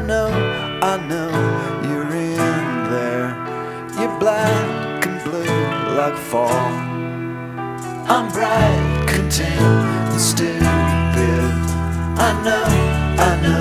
I know you're in there. You're black and blue like fall. I'm bright, content, and stupid. I know